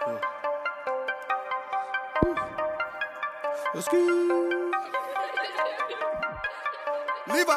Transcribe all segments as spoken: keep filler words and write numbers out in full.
Let's go. Levi.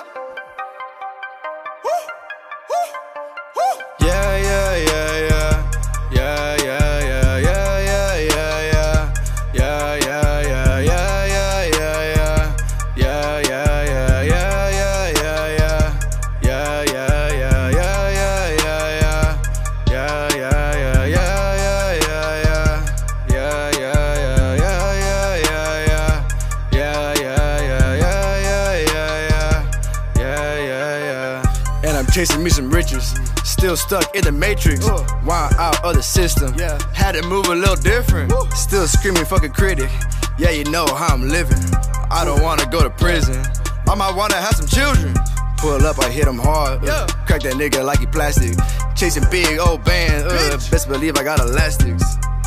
Yeah, yeah, yeah, yeah. Yeah, yeah, yeah, yeah, yeah, yeah, yeah. Yeah, yeah, yeah, yeah, yeah, yeah, yeah. Yeah, yeah, yeah, yeah, yeah, yeah, yeah. Yeah, yeah, yeah, yeah, yeah, yeah, yeah. Yeah, yeah, yeah, yeah, yeah, yeah, yeah. Yeah, yeah, yeah, yeah, yeah, yeah, yeah. Yeah, yeah, yeah, yeah, yeah, yeah, yeah. Yeah, yeah, yeah. And I'm chasing me some riches. Still stuck in the matrix, uh. wild out of the system. Yeah. Had to move a little different. Woo. Still screaming fucking critic. Yeah, you know how I'm living. I don't wanna go to prison. I might wanna have some children. Pull up, I hit him hard. Uh. Yeah. Crack that nigga like he plastic. Chasing big old bands. Uh. Best believe I got elastics.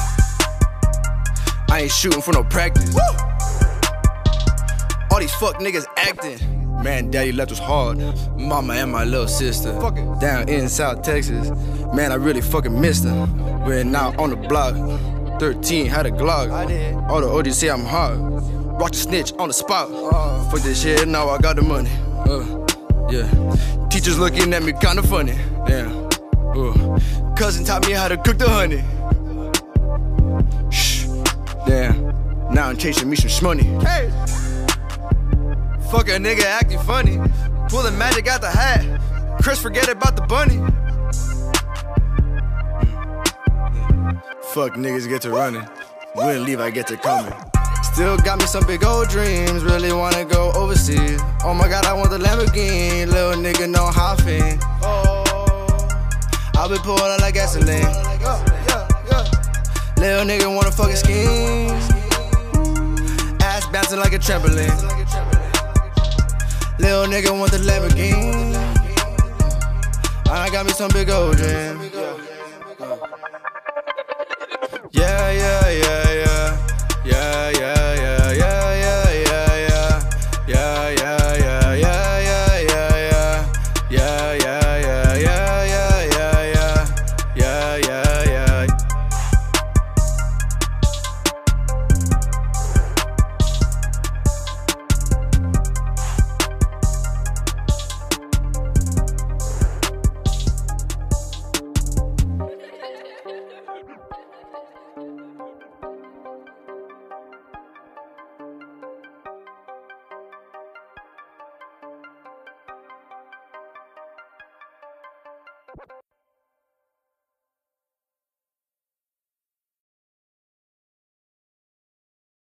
I ain't shooting for no practice. Woo. All these fuck niggas acting. Man, daddy left us hard. Mama and my little sister down in South Texas. Man, I really fucking missed her. We're now on the block. thirteen had a Glock. All the O Gs say I'm hot. Rock the snitch on the spot. Uh, fuck this shit, now I got the money. Uh, yeah. Teachers looking at me kinda funny. Damn. Uh, cousin taught me how to cook the honey. Shh. Damn. Now I'm chasing me some shmoney. Hey. Fuck a nigga acting funny. Pulling magic out the hat. Chris forget about the bunny. Mm. Fuck niggas get to running. When leave I get to coming. Still got me some big old dreams. Really wanna go overseas. Oh my god, I want the Lamborghini. Little nigga know how I feel. Oh, I been pouring out like gasoline. Yeah, yeah, yeah. Little nigga wanna fucking scheme. Ass bouncing like a trampoline. Little nigga want the Lamborghini. I got me some big old dreams.